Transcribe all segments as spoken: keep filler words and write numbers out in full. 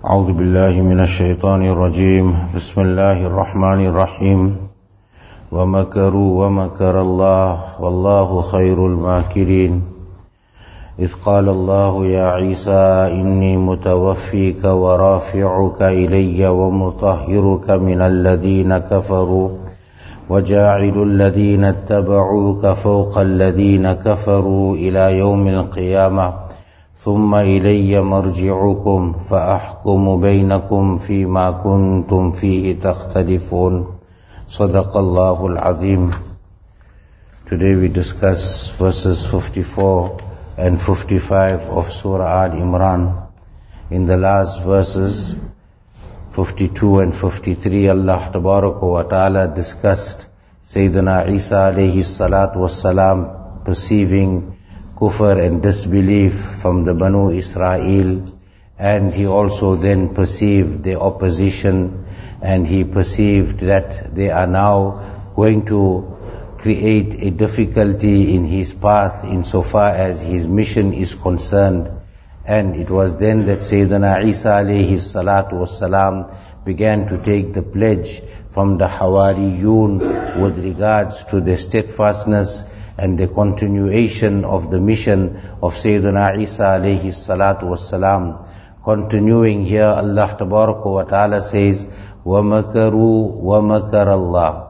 أعوذ بالله من الشيطان الرجيم بسم الله الرحمن الرحيم ومكروا ومكر الله والله خير الماكرين إذ قال الله يا عيسى إني متوفيك ورافعك إلي ومطهرك من الذين كفروا وجاعل الذين اتبعوك فوق الذين كفروا إلى يوم القيامة ثم إلي مرجعكم فأحكم بينكم فيما كنتم فيه تختلفون صدق الله العظيم. Today we discuss verses fifty-four and fifty-five of Surah Al-Imran. In the last verses, fifty-two and fifty-three, Allah Tabaraka wa Ta'ala discussed Sayyidina Isa alayhi salatu was salam perceiving kufr and disbelief from the Banu Israel, and he also then perceived the opposition, and he perceived that they are now going to create a difficulty in his path insofar as his mission is concerned. And it was then that Sayyidina Isa alayhi salatu wassalam began to take the pledge from the Hawariyun with regards to the steadfastness and the continuation of the mission of Sayyidina Isa alayhi salatu wassalam. Continuing here, Allah Tabaraka wa Ta'ala says, وَمَكَرُوا وَمَكَرَ اللَّهِ.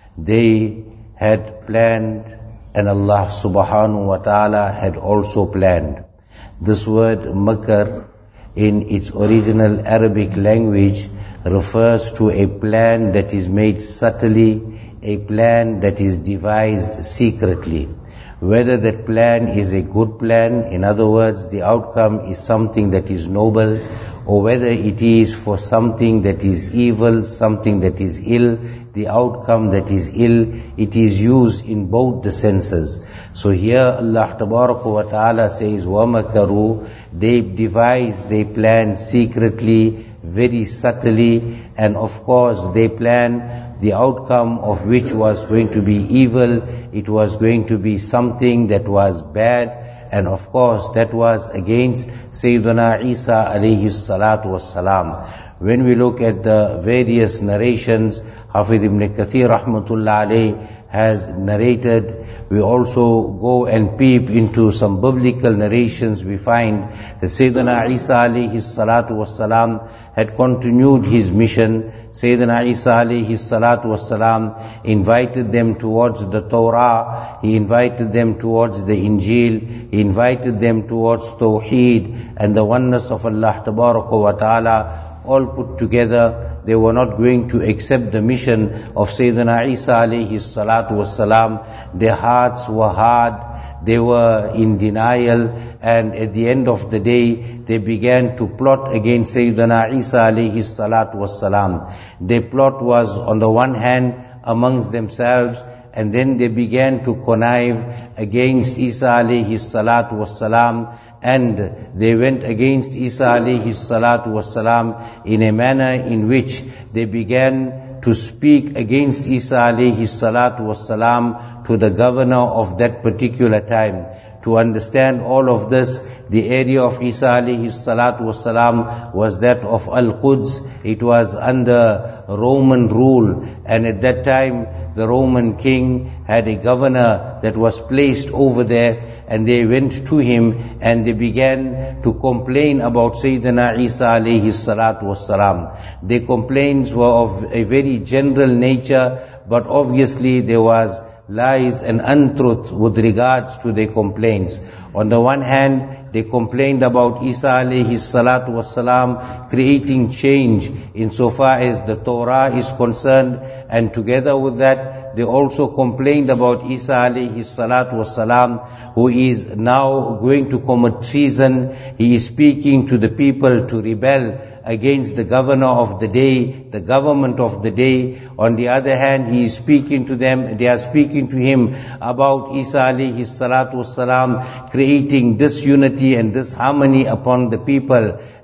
They had planned, and Allah subhanahu wa ta'ala had also planned. This word makar in its original Arabic language refers to a plan that is made subtly, a plan that is devised secretly. Whether that plan is a good plan, in other words, the outcome is something that is noble, or whether it is for something that is evil, something that is ill, the outcome that is ill, it is used in both the senses. So here Allah Tabaraka wa Ta'ala says, وَمَكَرُوا, they devised, they planned secretly, very subtly, and of course they planned the outcome of which was going to be evil, it was going to be something that was bad, and of course that was against Sayyidina Isa alayhi salatu wassalam. When we look at the various narrations, Hafidh ibn Kathir rahmatullah alayhi has narrated, we also go and peep into some biblical narrations, we find that Sayyidina Isa alayhi salatu wassalam had continued his mission. Sayyidina Isa alayhi salatu wassalam invited them towards the Torah, he invited them towards the Injil, he invited them towards Tawheed and the oneness of Allah Tabaraka wa Ta'ala. All put together, they were not going to accept the mission of Sayyidina Isa alayhi salatu wassalam. Their hearts were hard, they were in denial, and at the end of the day, they began to plot against Sayyidina Isa alayhi salatu wassalam. Their plot was on the one hand amongst themselves, and then they began to connive against Isa alayhi salatu wassalam, and they went against Isa alayhi salatu wassalam in a manner in which they began to speak against Isa alayhi salatu wassalam to the governor of that particular time. To understand all of this, the area of Isa alayhi salatu wassalam was that of Al-Quds. It was under Roman rule, and at that time the Roman king had a governor that was placed over there, and they went to him and they began to complain about Sayyidina Isa alayhi salatu wassalam. Their complaints were of a very general nature, but obviously there was lies and untruth with regards to their complaints. On the one hand, they complained about Isa alayhi salatu wassalam creating change insofar as the Torah is concerned, and together with that, they also complained about Isa alayhi salatu wassalam, who is now going to commit treason. He is speaking to the people to rebel against the governor of the day, the government of the day. On the other hand, he is speaking to them, they are speaking to him about Isa alayhi salatu wassalam creating disunity and disharmony upon the people.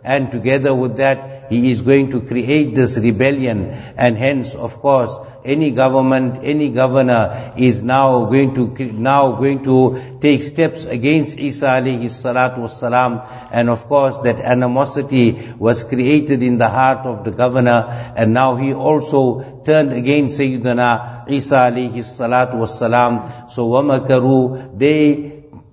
and together with that, he is going to create this rebellion, and hence, of course, any government, any governor is now going to now going to take steps against Isa alayhi salatu wassalam, and of course that animosity was created in the heart of the governor, and now he also turned against Sayyidina Isa alayhi salatu wassalam. So وَمَكَرُوا, they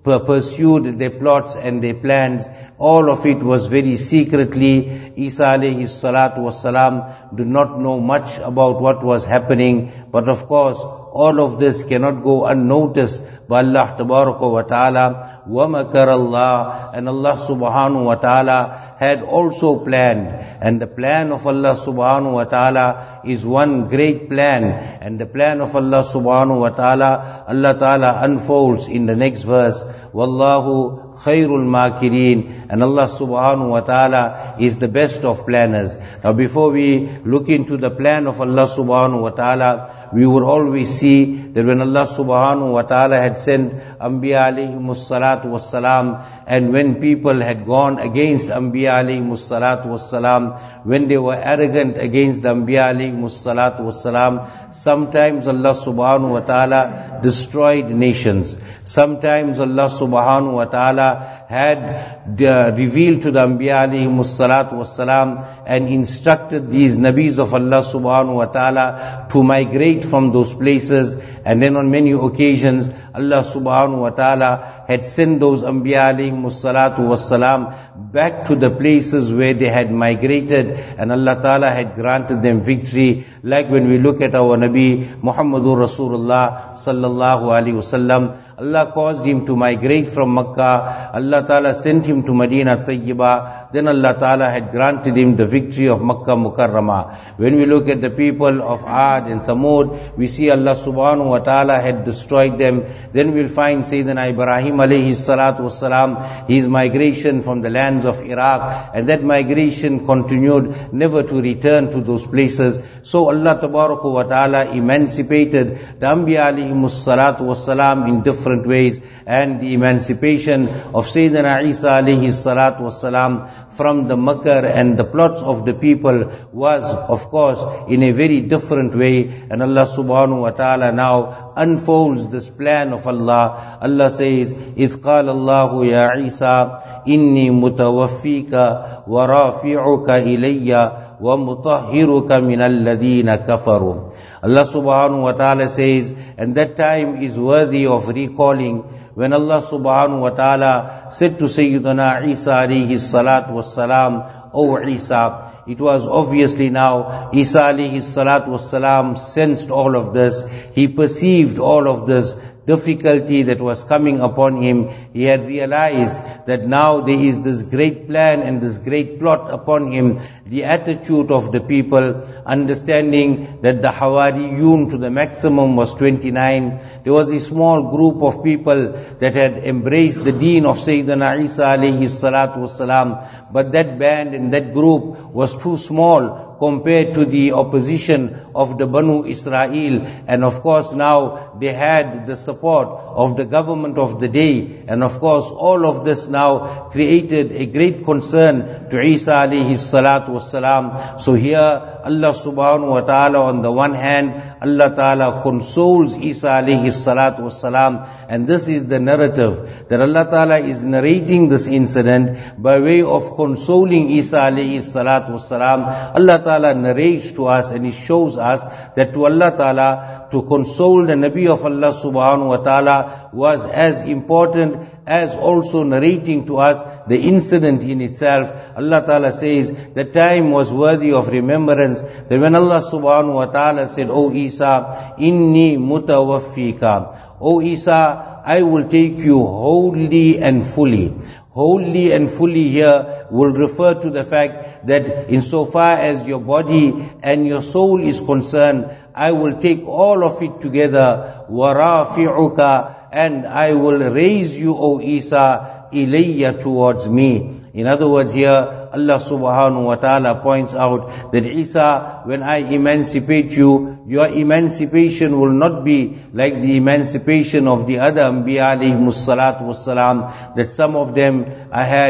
pursued their plots and their plans. All of it was very secretly. Isa alayhi salatu wassalam did not know much about what was happening, but of course all of this cannot go unnoticed by Allah tabaraka wa ta'ala. وَمَكَرَ اللَّهُ, and Allah subhanahu wa ta'ala had also planned, and the plan of Allah subhanahu wa ta'ala is one great plan, and the plan of Allah subhanahu wa ta'ala, Allah ta'ala unfolds in the next verse. Wallahu khairul makirin, and Allah subhanahu wa ta'ala is the best of planners. Now before we look into the plan of Allah subhanahu wa ta'ala, we would always see that when Allah subhanahu wa ta'ala had sent Anbiya alayhimus salatu wassalam, and when people had gone against Anbiya alayhimus salatu wassalam, when they were arrogant against the Anbiya alayhimus salatu wassalam, sometimes Allah subhanahu wa ta'ala destroyed nations. Sometimes Allah subhanahu wa ta'ala had uh, revealed to the Anbiya alayhimus salatu wassalam and instructed these Nabis of Allah subhanahu wa ta'ala to migrate from those places, and then on many occasions Allah subhanahu wa ta'ala had sent those Anbiya alayhimus salatu wassalam back to the places where they had migrated, and Allah ta'ala had granted them victory. Like when we look at our Nabi Muhammadur Rasulullah sallallahu alaihi wasallam, Allah caused him to migrate from Makkah. Allah Ta'ala sent him to Medina Tayyibah. Then Allah Ta'ala had granted him the victory of Makkah Mukarramah. When we look at the people of Ad and Thamud, we see Allah Subhanahu wa Ta'ala had destroyed them. Then we'll find Sayyidina Ibrahim alayhi salatu wassalam, his migration from the lands of Iraq, and that migration continued never to return to those places. So Allah Tabaraka wa Ta'ala emancipated the Anbiya alayhimus salatu wassalam in different ways, and the emancipation of Sayyidina Isa alayhi salatu wassalam from the makr and the plots of the people was, of course, in a very different way. And Allah subhanahu wa ta'ala now unfolds this plan of Allah. Allah says, إِذْ قَالَ اللَّهُ يَا عِيسَى إِنِّي مُتَوَفِّيكَ وَرَافِعُكَ إِلَيَّ وَمُطَهِّرُكَ مِنَ الَّذِينَ كَفَرُوا. Allah subhanahu wa ta'ala says, and that time is worthy of recalling, when Allah subhanahu wa ta'ala said to Sayyidina Isa alayhi salatu wassalam, O Isa, it was obviously now, Isa alayhi salatu wassalam sensed all of this, he perceived all of this difficulty that was coming upon him. He had realized that now there is this great plan and this great plot upon him. The attitude of the people, understanding that the Hawariyun to the maximum was twenty-nine. There was a small group of people that had embraced the deen of Sayyidina Isa alayhi salatu wassalam, but that band and that group was too small compared to the opposition of the Banu Israel. And of course now they had the support of the government of the day, and of course all of this now created a great concern to Isa alayhi salatu wassalam. So here Allah subhanahu wa ta'ala, on the one hand, Allah ta'ala consoles Isa alayhi salatu wassalam, and this is the narrative that Allah ta'ala is narrating this incident by way of consoling Isa alayhi salatu wassalam. Allah ta'ala narrates to us and He shows us that to Allah ta'ala to console the Nabi of Allah subhanahu wa ta'ala was as important as also narrating to us the incident in itself. Allah Ta'ala says the time was worthy of remembrance, that when Allah subhanahu wa ta'ala said, O Isa, inni mutawaffika, O Isa, I will take you wholly and fully. Wholly and fully here will refer to the fact that insofar as your body and your soul is concerned, I will take all of it together, وَرَافِعُكَ, and I will raise you, O Isa, ilayya, towards me. In other words, here Allah subhanahu wa ta'ala points out that Isa, when I emancipate you, your emancipation will not be like the emancipation of the other Anbiya alayhimus salatu wassalam, that some of them I had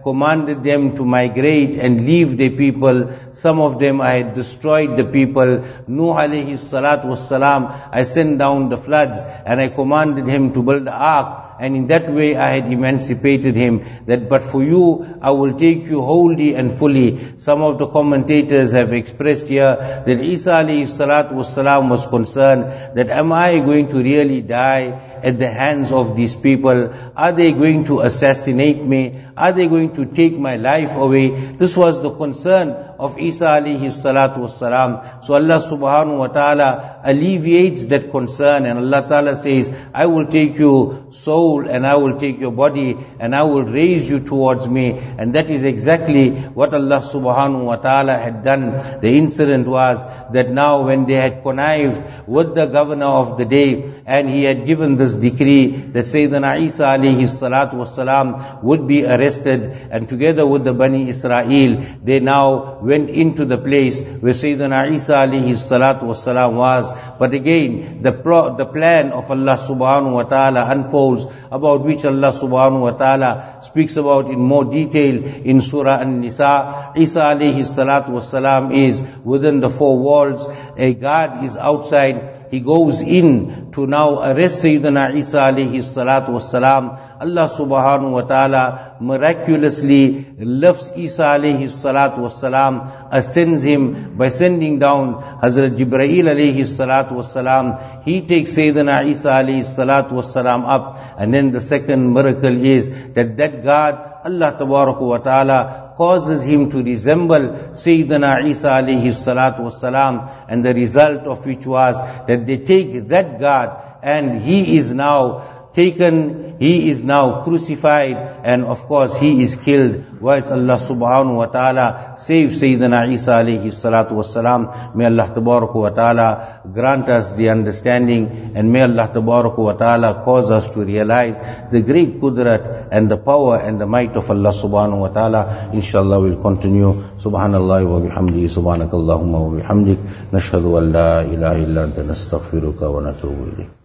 commanded them to migrate and leave their people. Some of them I had destroyed the people. Nuh alayhi salatu wassalam, I sent down the floods and I commanded him to build the ark. And in that way I had emancipated him. That but for you, I will take you wholly and fully. Some of the commentators have expressed here that Isa alayhi salatu wassalam was concerned that am I going to really die at the hands of these people? Are they going to assassinate me? Are they going to take my life away? This was the concern of Isa alayhi salatu wassalam. So Allah subhanahu wa ta'ala alleviates that concern, and Allah ta'ala says, I will take you soul and I will take your body and I will raise you towards me. And that is exactly what Allah subhanahu wa ta'ala had done. The incident was that now when they had connived with the governor of the day and he had given this decree that Sayyidina Isa alayhi salatu wassalam would be arrested, and together with the Bani Israel, they now went into the place where Sayyidina Isa alayhi salatu wassalam was. But again, the pro, the plan of Allah subhanahu wa ta'ala unfolds, about which Allah subhanahu wa ta'ala speaks about in more detail in Surah An-Nisa. Isa alayhi salatu wassalam is within the four walls. A guard is outside. He goes in to now arrest Sayyidina Isa alayhi salatu wassalam. Allah subhanahu wa ta'ala miraculously lifts Isa alayhi salatu wassalam, ascends him by sending down Hazrat Jibreel alayhi salatu wassalam. He takes Sayyidina Isa alayhi salatu wassalam up. And then the second miracle is that that God, Allah tabarak wa ta'ala, causes him to resemble Sayyidina Isa alayhi salatu wassalam, and the result of which was that they take that God and he is now taken, he is now crucified, and of course he is killed, whilst Allah subhanahu wa ta'ala saves Sayyidina Isa alayhi salatu wassalam. May Allah tabarak wa ta'ala grant us the understanding, and may Allah tabarak wa ta'ala cause us to realize the great qudrat and the power and the might of Allah subhanahu wa ta'ala. Inshallah we'll continue. Subhanallah wa bihamdihi, subhanakallahumma wa bihamdik, nashhadu an la ilaha illa anta nastaghfiruka wa natubu ilayk.